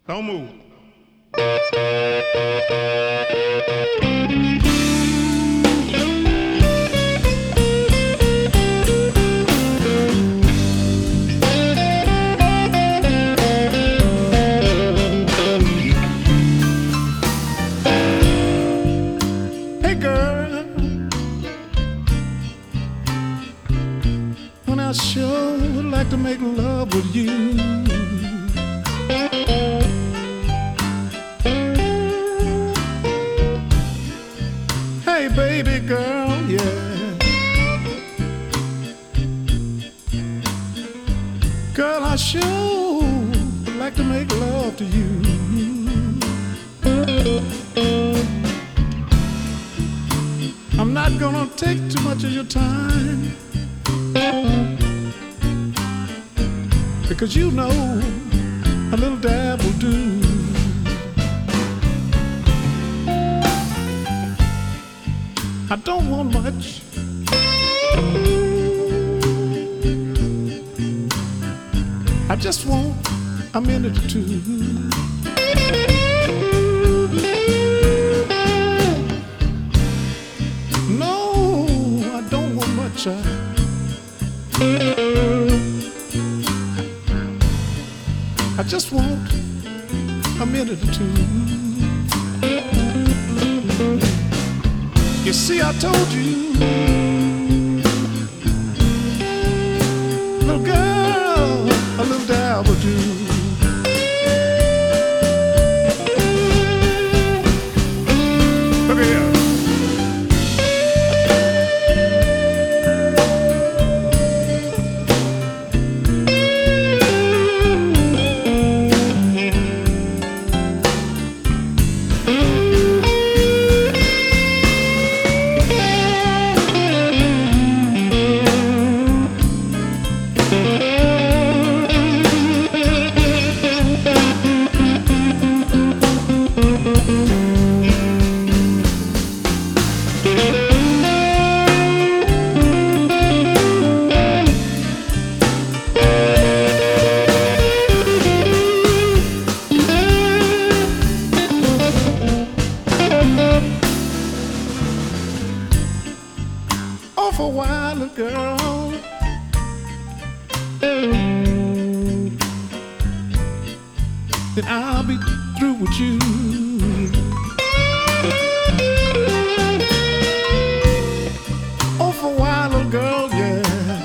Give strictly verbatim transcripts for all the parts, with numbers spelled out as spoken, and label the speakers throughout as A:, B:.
A: Don't move. Hey girl, when I sure would like to make love with you. Hey baby girl, yeah. Girl, I sure would like to make love to you. I'm not gonna take too much of your time, because you know a little dab will do. I don't want much, I just want a minute or two. No, I don't want much, I, I just want a minute or two. You see, I told you, little girl, a little dab will do. Look at here. Oh, for a while, little girl, then I'll be through with you. Oh, for a while, little girl, yeah,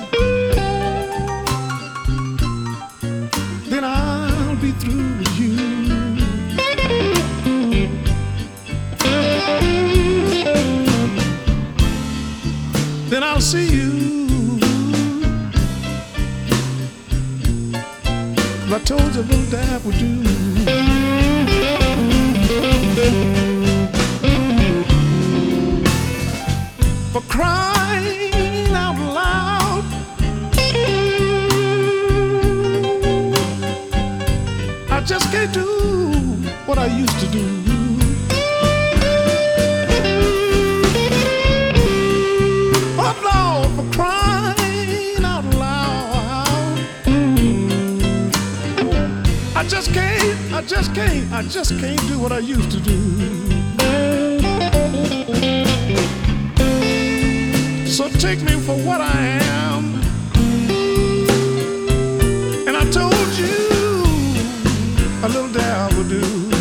A: then I'll be through with you. Then I'll see you. I told you a little dab would do. For crying out loud, I just can't do what I used to do. I just can't, I just can't, I just can't do what I used to do. So take me for what I am, and I told you a little dab will do.